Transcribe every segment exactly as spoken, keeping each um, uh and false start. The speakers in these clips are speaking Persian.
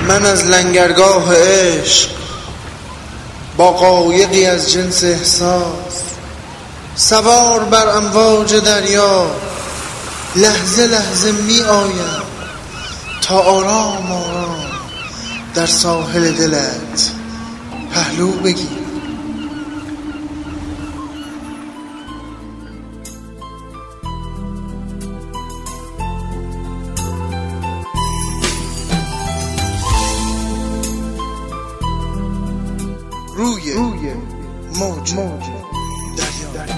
من از لنگرگاه عشق با قایقی از جنس احساس سوار بر امواج دریا لحظه لحظه می آیم تا آرام آرام در ساحل دلت پهلو بگیرم. روی روی موج موج دریا.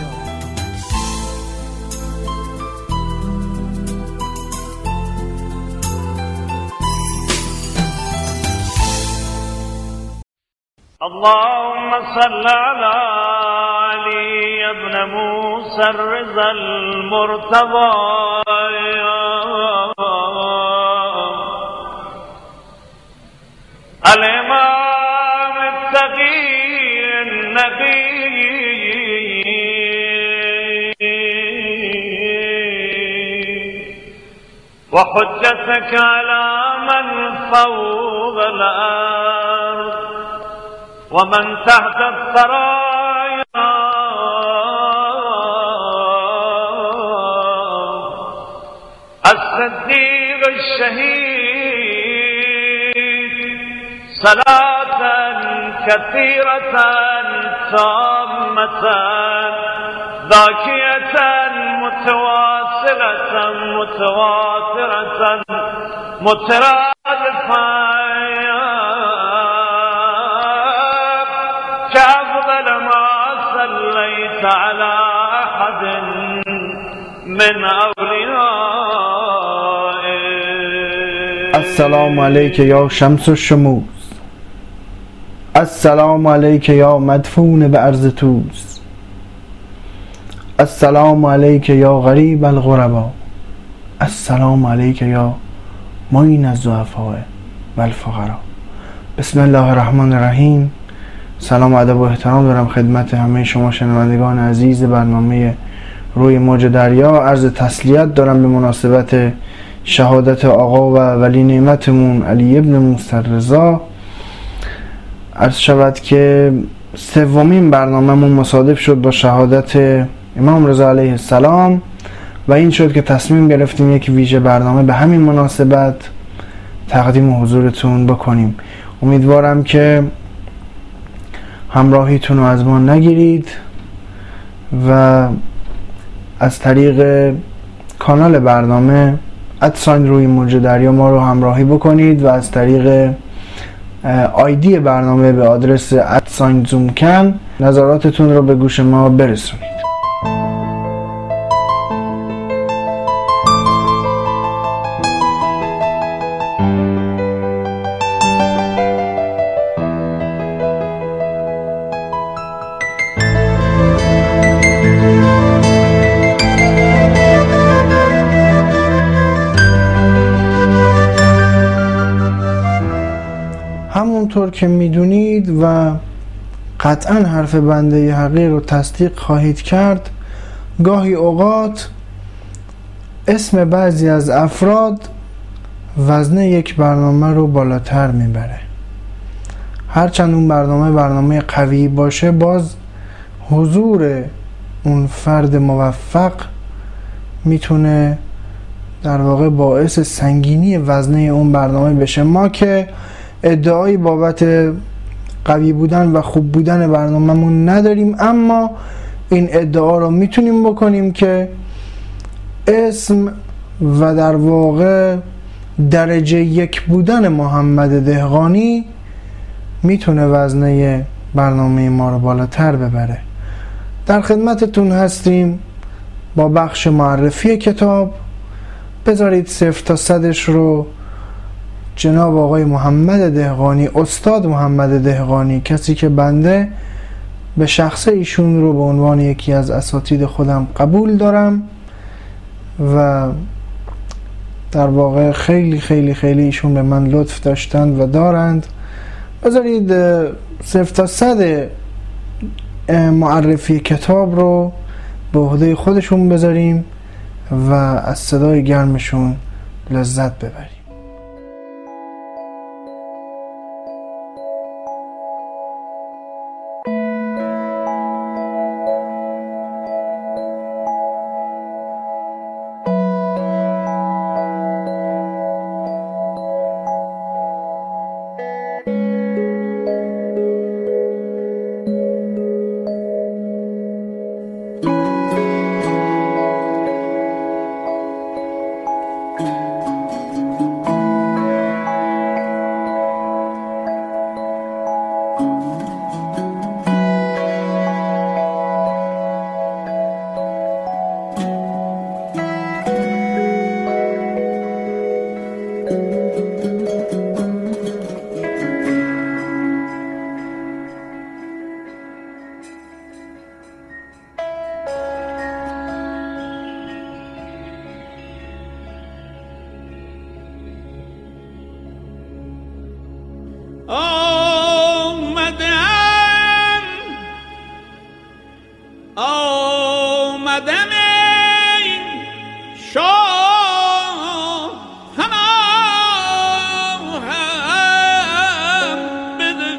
اللهم صل على علي ابن موسى الرضا المرتضى الإمام التقي النبي وحجتك على من فوق الأرض ومن تحت الثرايا الصديق الشهيد صلاة كثيرة تامة ذاكية متواصلة متواترة مترادفة كأفضل ما صليت على أحد من أوليائك. السلام عليك يا شمس الشموس، السلام عليك يا مدفون بأرض توس، السلام عليك يا غريب الغرباء، السلام عليك يا معين الضعفاء والفقراء. بسم الله الرحمن الرحیم. سلام و ادب و احترام دارم خدمت همه شما شنوندگان عزیز برنامه روی موج دریا. عرض تسلیت دارم به مناسبت شهادت آقا و ولی نعمتمون علی ابن موسی الرضا. عرض شود که سومین برنامه‌مون مصادف شد با شهادت امام رضا علیه السلام و این شد که تصمیم گرفتیم یک ویژه برنامه به همین مناسبت تقدیم حضورتون بکنیم. امیدوارم که همراهیتون رو از ما نگیرید و از طریق کانال برنامه ادساین روی موج دریا ما رو همراهی بکنید و از طریق آیدی برنامه به آدرس ادساین زومکن نظراتتون رو به گوش ما برسونید. همونطور که میدونید و قطعا حرف بنده حقیر رو تصدیق خواهید کرد، گاهی اوقات اسم بعضی از افراد وزنه یک برنامه رو بالاتر میبره. هرچند اون برنامه برنامه قوی باشه، باز حضور اون فرد موفق میتونه در واقع باعث سنگینی وزنه اون برنامه بشه. ما که ادعایی بابت قوی بودن و خوب بودن برنامه‌مون نداریم، اما این ادعا رو میتونیم بکنیم که اسم و در واقع درجه یک بودن محمد دهقانی میتونه وزنه برنامه ما رو بالاتر ببره. در خدمتتون هستیم با بخش معرفی کتاب. بذارید صفر تا صدش رو جناب آقای محمد دهقانی، استاد محمد دهقانی، کسی که بنده به شخص ایشون رو به عنوان یکی از اساتید خودم قبول دارم و در واقع خیلی خیلی خیلی ایشون به من لطف داشتند و دارند. بذارید صفر تا صد معرفی کتاب رو به عهده خودشون بذاریم و از صدای گرمشون لذت ببریم. آمدم ای شاه همه هم بده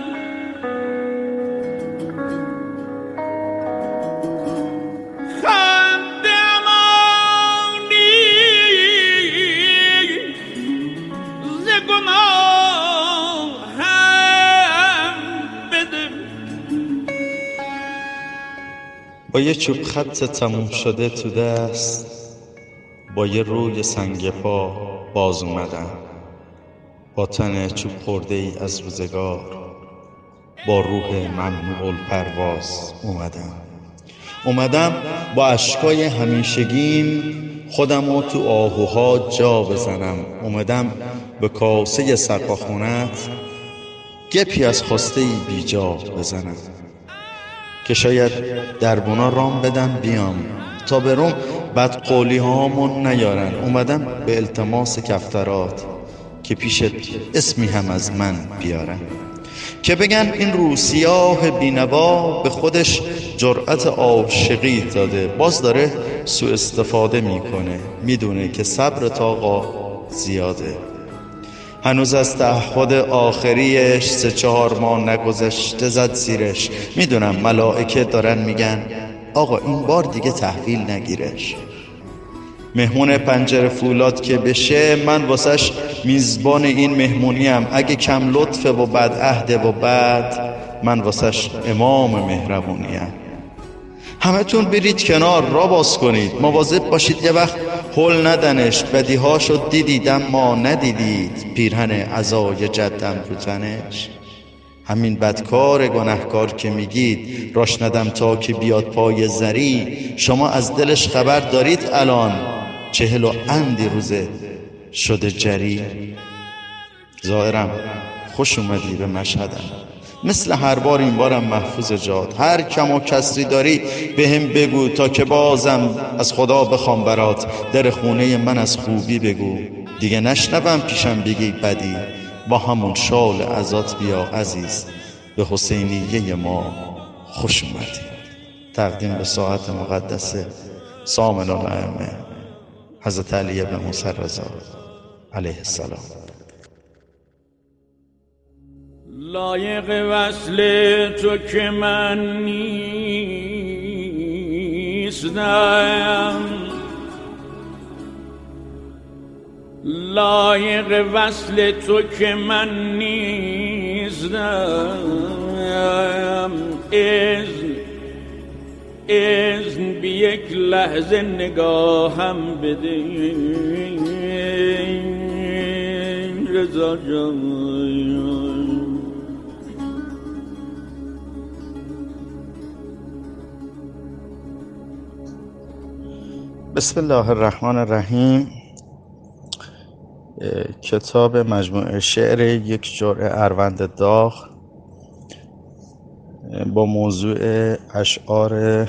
خنده امانی ز گناه هم بده. با یه چوب خط تموم شده تو دست، با یه روی سنگ پا باز اومدم، با تن چوب خورده ای از روزگار، با روح ممنوع الپرواز اومدم. اومدم با اشکای همیشگیم خودمو تو آهوها جا بزنم. اومدم به کاسه سقاخونت گپی از خواسته ای بی جا بزنم، که شاید دربونا رام بدن بیام تا بروم بدقولی هامون نیارن. اومدم به التماس کفترات که پیشت اسمی هم از من بیارن، که بگن این روسیاه بینوا به خودش جرأت عاشقی داده، باز داره سوء استفاده میکنه، میدونه که صبر آقا زیاده. هنوز از تعهد آخریش سه چهار ماه نگذشته زد زیرش. میدونم ملائکه دارن میگن آقا این بار دیگه تحویل نگیرش. مهمون پنجره فولاد که بشه من واسش میزبان این مهمونیم. اگه کم لطفه و بد عهده و بد من واسش امام مهربونیم. همه تون برید کنار را باز کنید، مواظب باشید یه وقت هل ندنش. بدیهاشو دیدیدم ما ندیدید، پیرهن عزای جدم رو تنش. همین بدکار گناهکار که میگید راش ندم تا که بیاد پای زری، شما از دلش خبر دارید الان چهل و اندی روزه شده جری. ظاهرم خوش اومدی به مشهدم، مثل هر بار این بارم محفوظ جاد. هر کم و کسری داری به هم بگو تا که بازم از خدا بخوام برات. در خونه من از خوبی بگو دیگه نشنوم پیشم بگی بدی. با همون شال عزات بیا عزیز، به حسینیه ما خوش اومدی. تقدیم به ساعت مقدسه سامن الائمه حضرت علی ابن موسی رضا علیه السلام. لایق وصل تو که من نیستم، لایق وصل تو که من نیستم. اذن اذن بی یک لحظه نگاهم بده رضا جان. بسم الله الرحمن الرحیم. کتاب مجموعه شعر یک جرعه اروند داغ با موضوع اشعار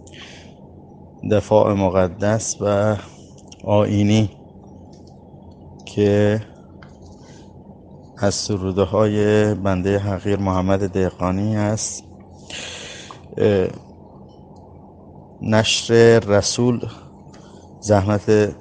دفاع مقدس و آیینی که از سروده های بنده حقیر محمد دهقانی است. نشر رسول زحمت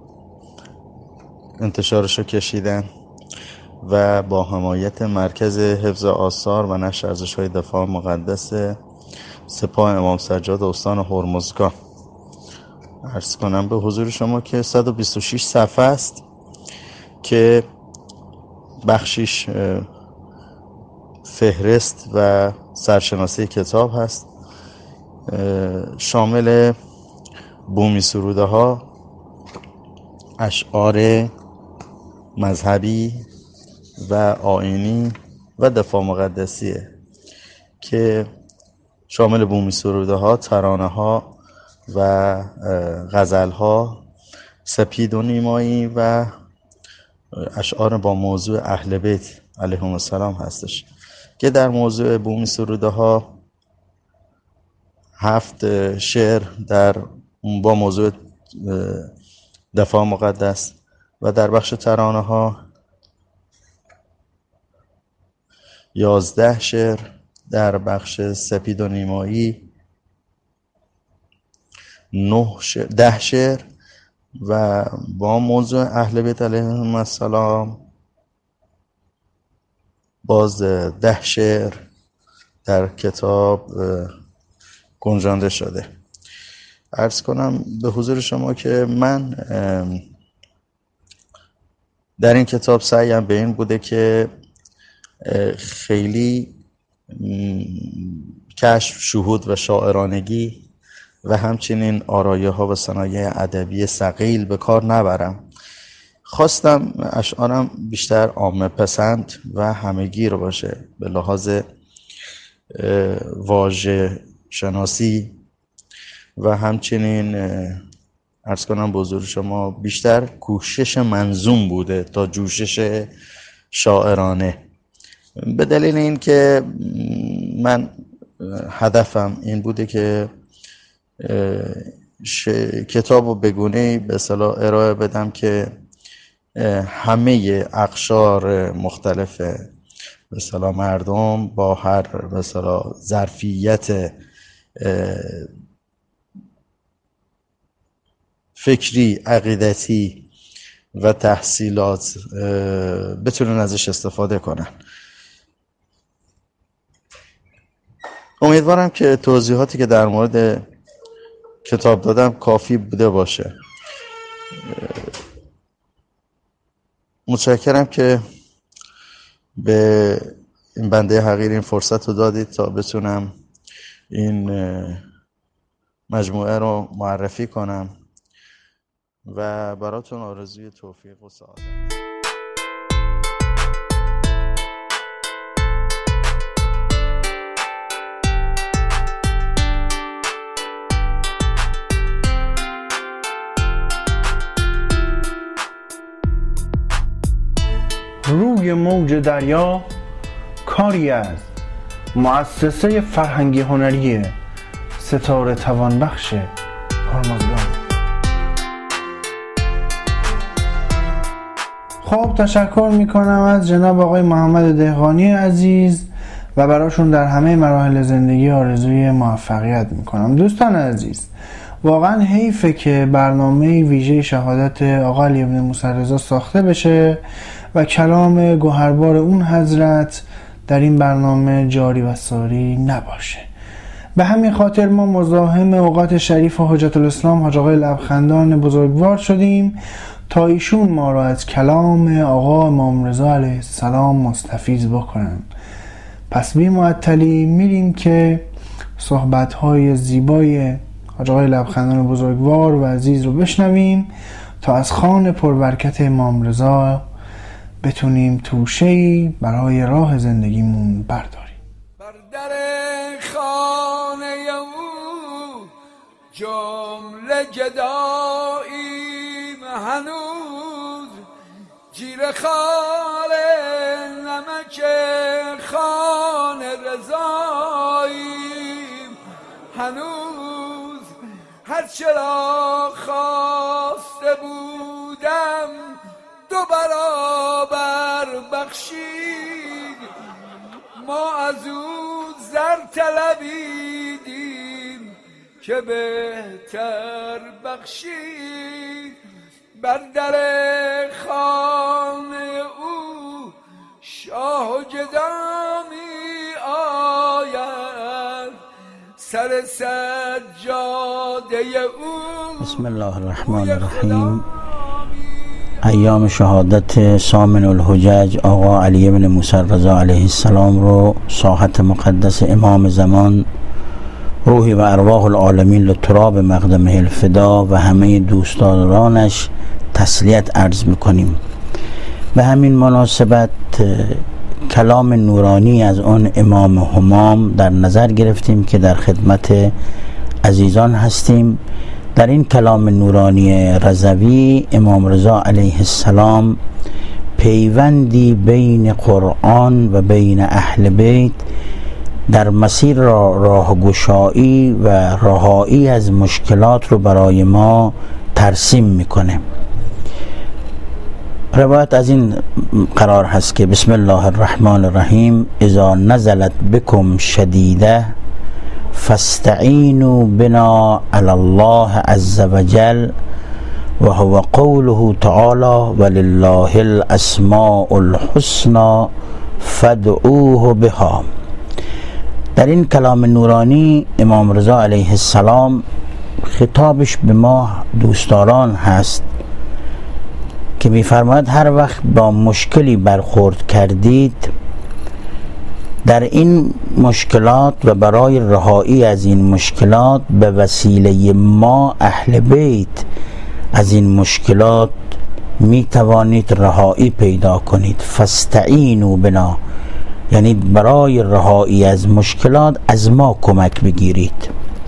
انتشارشو کشیدن و با حمایت مرکز حفظ آثار و نشر ارزش‌های دفاع مقدس سپاه امام سجاد استان هرمزگان عرض کنم به حضور شما که صد و بیست و شش صفحه است که بخشیش فهرست و سرشناسی کتاب هست، شامل بومی سروده ها، اشعار مذهبی و آیینی و دفاع مقدسیه که شامل بومی سروده ها، ترانه ها و غزل ها، سپید و نیمایی و اشعار با موضوع اهل بیت علیهم السلام هستش که در موضوع بومی سروده ها هفت شعر در با موضوع دفاع مقدس و در بخش ترانه ها یازده شعر در بخش سپید و نیمایی نه شعر، ده شعر و با موضوع اهل بیت علیهم السلام باز ده شعر در کتاب گنجانده شده. عرض کنم به حضور شما که من در این کتاب سعیم به این بوده که خیلی کشف، شهود و شاعرانگی و همچنین آرایه ها و صنایع ادبی ثقیل به کار نبرم. خواستم اشعارم بیشتر عامه پسند و همگیر باشه، به لحاظ واژه شناسی و همچنین عرض کنم به حضور شما بیشتر کوشش منظوم بوده تا جوشش شاعرانه، به دلیل این که من هدفم این بوده که کتاب رو به گونه‌ای به اصطلاح ارائه بدم که همه اقشار مختلف به اصطلاح مردم با هر به اصطلاح ظرفیت فکری، عقیدتی و تحصیلات بتونن ازش استفاده کنن. امیدوارم که توضیحاتی که در مورد کتاب دادم کافی بوده باشه. متشکرم که به این بنده حقیر این فرصت رو دادید تا بتونم این مجموعه رو معرفی کنم و براتون آرزوی توفیق و سعادت. روی موج دریا کاری از مؤسسه فرهنگی هنری ستاره توانبخش هرمزگان. خب تشکر میکنم از جناب آقای محمد دهقانی عزیز و براشون در همه مراحل زندگی آرزوی موفقیت میکنم. دوستان عزیز، واقعا حیفه که برنامه ویژه شهادت آقا علی ابن موسی رضا ساخته بشه و کلام گوهربار اون حضرت در این برنامه جاری و ساری نباشه. به همین خاطر ما مزاحم اوقات شریف و حجت الاسلام حاج آقای لبخندان بزرگوار شدیم تا ایشون ما را از کلام آقا امام رضا علیه السلام مستفیض بکنن. پس بی معطلی میریم که صحبت‌های زیبای حاج آقای لبخندان بزرگوار و عزیز رو بشنویم تا از خوان پربرکت امام رضا بتونیم توشه‌ای برای راه زندگیمون برداریم. بر در خانه او جمله گداییم هنوز، جیر خال نمک خان رضاییم هنوز. هر چرا خواسته بودم دو برابر بخشید، ما از او زر طلبیدیم که بهتر بخشید. بر در خانه او شاه و گدامی آید، سر سجاده او. بسم الله الرحمن الرحیم. ایام شهادت ثامن الحجج آقا علی ابن موسی رضا علیه السلام رو ساحت مقدس امام زمان روحی و ارواح العالمین لتراب مقدمه الفدا و همه دوستدارانش تسلیت عرض میکنیم. به همین مناسبت کلام نورانی از آن امام همام در نظر گرفتیم که در خدمت عزیزان هستیم. در این کلام نورانی رضوی امام رضا علیه السلام پیوندی بین قرآن و بین اهل بیت در مسیر را راهگشایی و رهایی از مشکلات رو برای ما ترسیم میکنه. روایت از این قرار هست که بسم الله الرحمن الرحیم اذا نزلت بكم شدیده فاستعینوا بنا علی الله عز وجل و هو قوله تعالی ولله الاسماء الحسنى فادعوه بها. در این کلام نورانی امام رضا علیه السلام خطابش به ما دوستداران هست که می‌فرماید هر وقت با مشکلی برخورد کردید، در این مشکلات و برای رهایی از این مشکلات به وسیله ما اهل بیت از این مشکلات می توانید رهایی پیدا کنید. فاستعینوا بنا، یعنی برای رهایی از مشکلات از ما کمک بگیرید.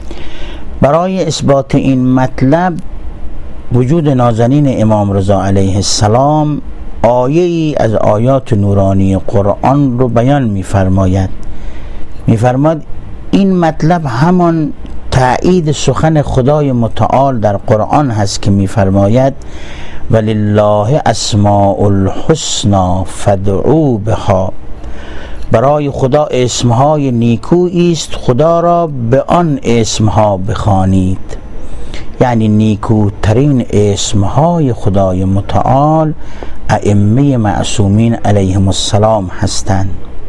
برای اثبات این مطلب وجود نازنین امام رضا علیه السلام آیه ای از آیات نورانی قرآن رو بیان می‌فرماید. می‌فرماید این مطلب همان تأیید سخن خدای متعال در قرآن هست که می‌فرماید ولله اسماء الحسنى فادعوا بها. برای خدا اسمهای نیکویی است، خدا را به آن اسمها بخوانید. یعنی نیکوترین اسمهای خدای متعال ائمه معصومین علیهم السلام هستند.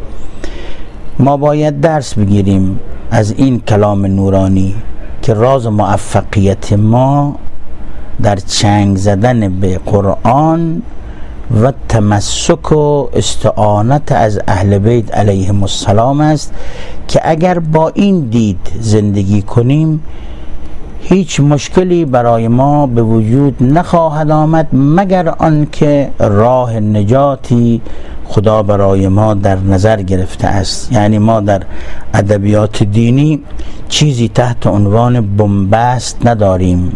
ما باید درس بگیریم از این کلام نورانی که راز موفقیت ما در چنگ زدن به قرآن و تمسک و استعانت از اهل بیت علیهم السلام است که اگر با این دید زندگی کنیم هیچ مشکلی برای ما به وجود نخواهد آمد مگر آنکه راه نجاتی خدا برای ما در نظر گرفته است. یعنی ما در ادبیات دینی چیزی تحت عنوان بنبست نداریم.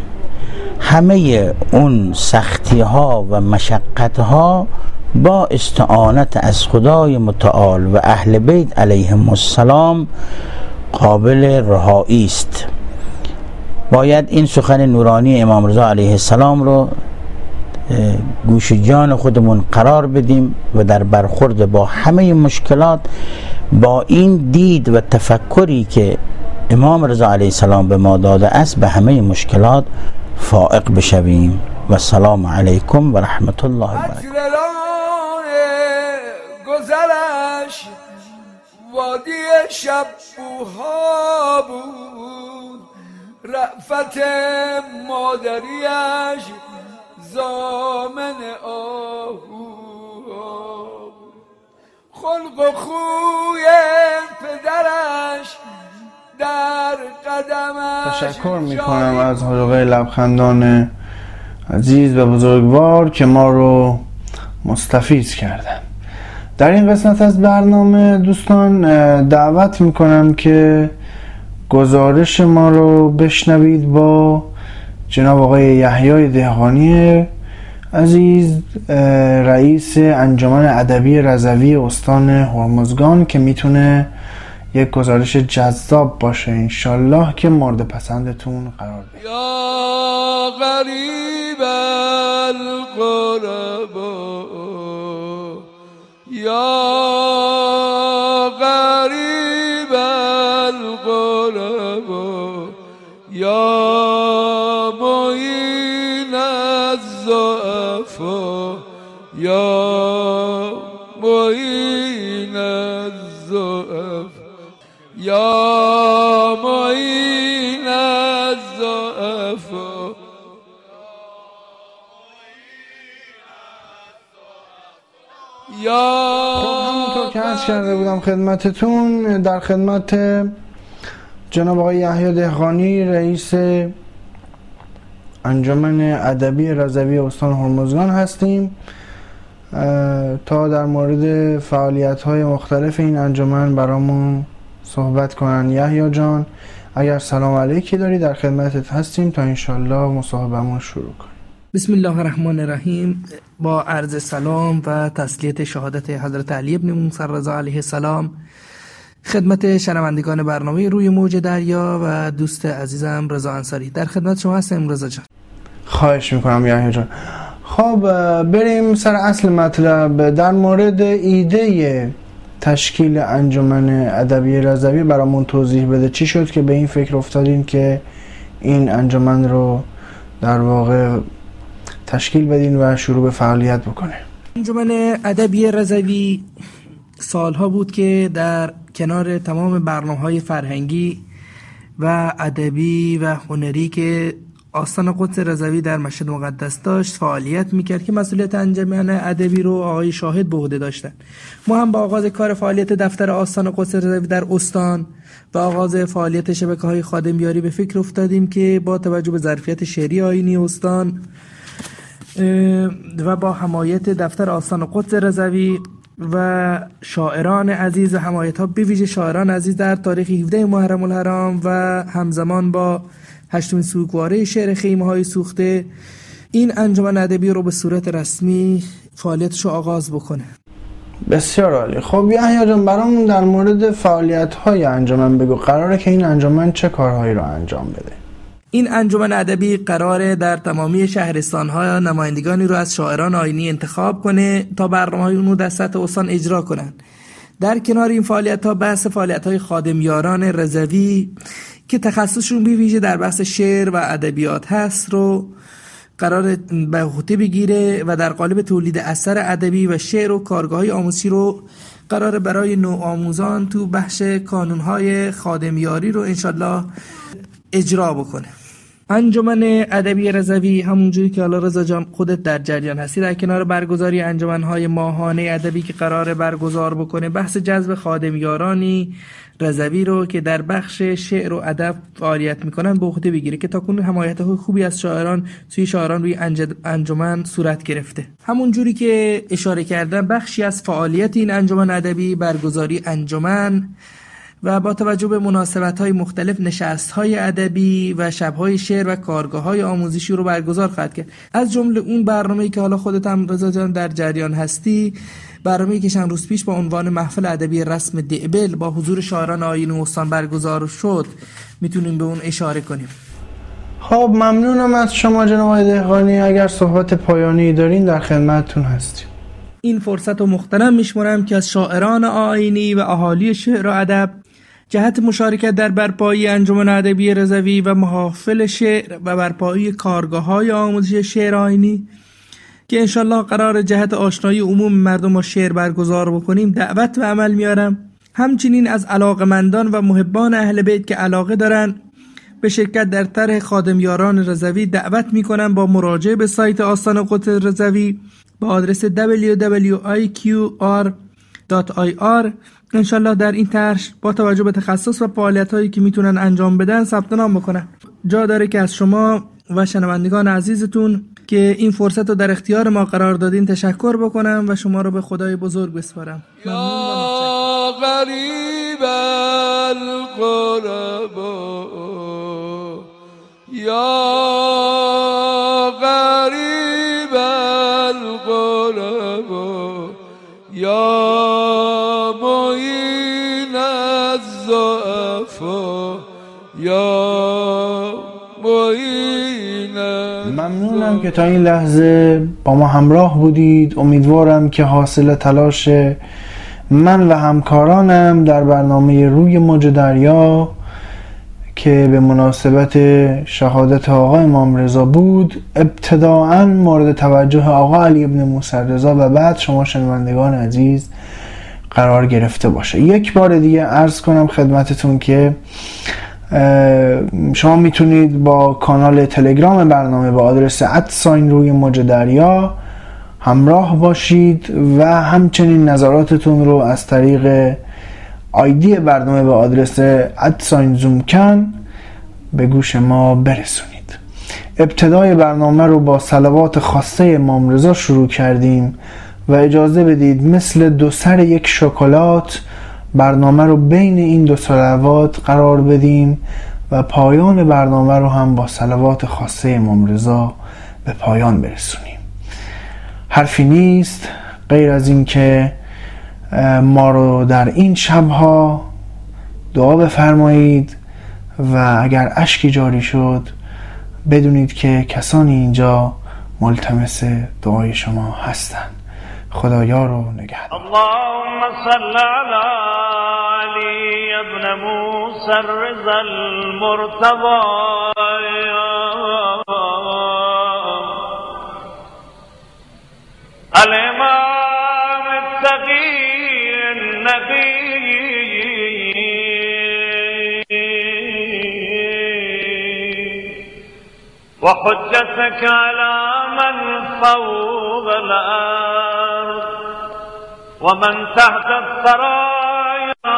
همه اون سختی ها و مشقت ها با استعانت از خدای متعال و اهل بیت علیهم السلام قابل رهایی است. باید این سخن نورانی امام رضا علیه السلام رو گوش جان خودمون قرار بدیم و در برخورد با همه مشکلات با این دید و تفکری که امام رضا علیه السلام به ما داده است به همه مشکلات فائق بشویم. و السلام علیکم و رحمت الله و برکاته. گذرش وادی شبوها بود، رأفت مادریش زامن آهو، خلق و خوی پدرش در قدمش. تشکر میکنم از حلقه لبخندان عزیز و بزرگوار که ما رو مستفیض کردن. در این قسمت از برنامه دوستان دعوت میکنم که گزارش ما رو بشنوید با جناب آقای یحیی دهقانی عزیز، رئیس انجمن ادبی رضوی استان هرمزگان، که میتونه یک گزارش جذاب باشه انشالله که مورد پسندتون قرار بگیره. یا غریب الغربا، یا غریب الغربا، یا معین الضعفا، یا معین الضعفا، یا معین الضعفا. خب همونطور که عرض کرده بودم خدمتتون، در خدمت جناب آقای یحیی دهقانی رئیس انجمن ادبی رضوی استان هرمزگان هستیم تا در مورد فعالیت‌های مختلف این انجمن برامون صحبت کنن. یحیی جان اگر سلام علیکی داری در خدمتت هستیم تا انشالله مصاحبه‌مون شروع کنیم. بسم الله الرحمن الرحیم. با عرض سلام و تسلیت شهادت حضرت علی ابن موسی رضا علیه السلام خدمت شنوندگان برنامه روی موج دریا و دوست عزیزم رضا انصاری در خدمت شما هستم. رضا جان خواهش میکنم یحیی جان. خب بریم سر اصل مطلب. در مورد ایده تشکیل انجمن ادبی رضوی برامون توضیح بده. چی شد که به این فکر افتادین که این انجمن رو در واقع تشکیل بدین و شروع به فعالیت بکنه؟ انجمن ادبی رضوی سالها بود که در کنار تمام برنامه‌های فرهنگی و ادبی و هنری که آستان قدس رضوی در مشهد مقدس داشت فعالیت میکرد که مسئولیت انجمن ادبی رو آقای شاهد به عهده داشتن. ما هم با آغاز کار فعالیت دفتر آستان قدس رضوی در استان و آغاز فعالیت شبکه‌های خادمیاری به فکر افتادیم که با توجه به ظرفیت شعری آیینی استان و با حمایت دفتر آستان قدس رضوی و شاعران عزیز و حمایت ها به ویژه شاعران عزیز در تاریخ هفدهم محرم الحرام و همزمان با هشتمین سوگواره شعر خیمه های سوخته این انجمن ادبی رو به صورت رسمی فعالیتش رو آغاز بکنه. بسیار عالی. خب یحیی جان برامون در مورد فعالیت های انجمن بگو. قراره که این انجمن چه کارهایی رو انجام بده؟ این انجمن ادبی قراره در تمامی شهرستان‌ها نمایندگانی رو از شاعران آیینی انتخاب کنه تا برنامه‌های اون رو در سطح استان اجرا کنن. در کنار این فعالیت‌ها بحث فعالیت‌های خادمیاران رضوی که تخصصشون به ویژه در بحث شعر و ادبیات هست رو قرار به عهده بگیره و در قالب تولید اثر ادبی و شعر و کارگاه‌های آموزشی رو قرار برای نوآموزان تو بخش کانون‌های خادمیاری رو انشالله اجرا بکنه. انجمن ادبی رضوی همونجوری که حالا رضا جان خودت در جریان هستی در کنار برگزاری انجمن‌های ماهانه ادبی که قراره برگزار بکنه بحث جذب خادمیارانی رضوی رو که در بخش شعر و ادب فعالیت میکنن به عهده بگیره که تاکنون حمایت خوبی از شاعران سوی شاعران روی انجمن صورت گرفته. همونجوری که اشاره کردم بخشی از فعالیت این انجمن ادبی برگزاری انجمن و با توجه به مناسبت‌های مختلف نشست‌های ادبی و شب‌های شعر و کارگاه‌های آموزشی رو برگزار خواهد کرد. از جمله اون برنامه‌ای که حالا خودت هم رضا جان در جریان هستی، برنامه‌ای که چند روز پیش با عنوان محفل ادبی رسم دئبل با حضور شاعران آیین استان برگزار شد، میتونیم به اون اشاره کنیم. خب ممنونم از شما جناب آقای دهقانی. اگر صحبت پایانی دارین در خدمتتون هستیم. این فرصت رو مغتنم میشمرم که از شاعران آیینی و اهالی شعر و ادب جهت مشارکت در برپایی انجمن ادبی رضوی و محافل شعر و برپایی کارگاه‌های آموزشی شعر آیینی که انشالله قرار جهت آشنایی عموم مردم با شعر برگزار بکنیم دعوت و عمل میارم. همچنین از علاقمندان و محبان اهل بیت که علاقه دارن به شرکت در طرح خادمیاران رضوی دعوت میکنم با مراجعه به سایت آستان قدس رضوی با آدرس دبلیو دبلیو دبلیو آی کیو آر دات آی آر انشالله در این طرح با توجه به تخصص و فعالیت‌هایی که میتونن انجام بدن ثبت نام بکنن. جا داره که از شما و شنوندگان عزیزتون که این فرصت رو در اختیار ما قرار دادین تشکر بکنم و شما رو به خدای بزرگ بسپارم. یا غریب الغربا یا غریب الغربا یا معین الضعفا یا معین. ممنونم که تا این لحظه با ما همراه بودید. امیدوارم که حاصل تلاش من و همکارانم در برنامه روی موج دریا که به مناسبت شهادت آقا امام رضا بود ابتداعاً مورد توجه آقا علی ابن موسی رضا و بعد شما شنوندگان عزیز قرار گرفته باشه. یک بار دیگه عرض کنم خدمتتون که شما میتونید با کانال تلگرام برنامه با آدرس ادساین روی موج دریا همراه باشید و همچنین نظراتتون رو از طریق آیدی برنامه با آدرس ادساین زومکن به گوش ما برسونید. ابتدای برنامه رو با صلوات خاصه امام رضا شروع کردیم و اجازه بدید مثل دو سر یک شکلات برنامه رو بین این دو صلوات قرار بدیم و پایان برنامه رو هم با صلوات خاصه امام رضا به پایان برسونیم. حرفی نیست غیر از این که ما رو در این شبها دعا بفرمایید و اگر اشکی جاری شد بدونید که کسانی اینجا ملتمس دعای شما هستند. خدایا رو نگهدار. اللهم صل على علي ابن موسى الرضا المرتضى الإمام التقي النبي وحجتك على من فوق الأرض ومن تحت الثرايا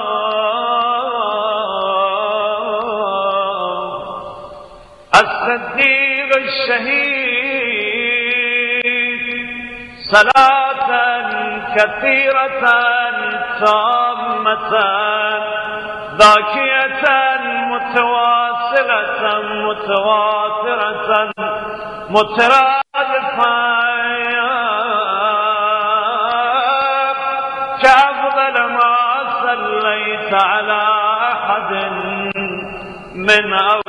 الصديق الشهيد صلاة كثيرة تامة ذاكية متواصلة متواترة مترادفة كأفضل ما صليت على أحد من أول